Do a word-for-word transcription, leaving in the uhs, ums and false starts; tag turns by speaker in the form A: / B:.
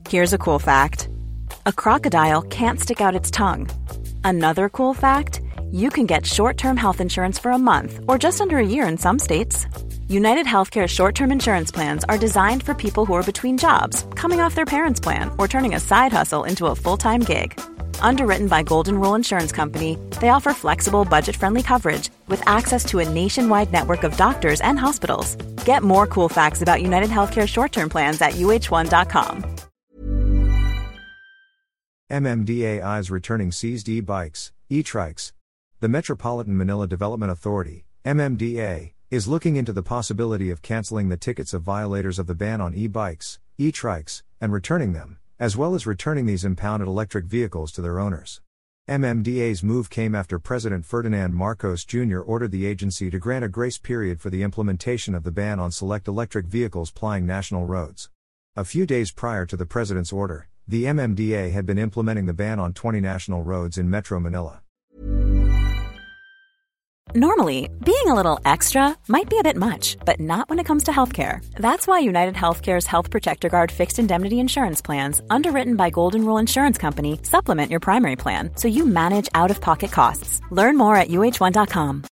A: Here's a cool fact. A crocodile can't stick out its tongue. Another cool fact, you can get short-term health insurance for a month or just under a year in some states. United Healthcare short-term insurance plans are designed for people who are between jobs, coming off their parents' plan, or turning a side hustle into a full-time gig. Underwritten by Golden Rule Insurance Company, they offer flexible, budget-friendly coverage with access to a nationwide network of doctors and hospitals. Get more cool facts about United Healthcare short-term plans at U H one dot com.
B: M M D A eyes returning seized e-bikes, e-trikes. The Metropolitan Manila Development Authority, M M D A, is looking into the possibility of canceling the tickets of violators of the ban on e-bikes, e-trikes, and returning them, as well as returning these impounded electric vehicles to their owners. M M D A's move came after President Ferdinand Marcos Junior ordered the agency to grant a grace period for the implementation of the ban on select electric vehicles plying national roads. A few days prior to the president's order, the M M D A had been implementing the ban on twenty national roads in Metro Manila.
A: Normally, being a little extra might be a bit much, but not when it comes to healthcare. That's why United Healthcare's Health Protector Guard fixed indemnity insurance plans, underwritten by Golden Rule Insurance Company, supplement your primary plan so you manage out-of-pocket costs. Learn more at U H one dot com.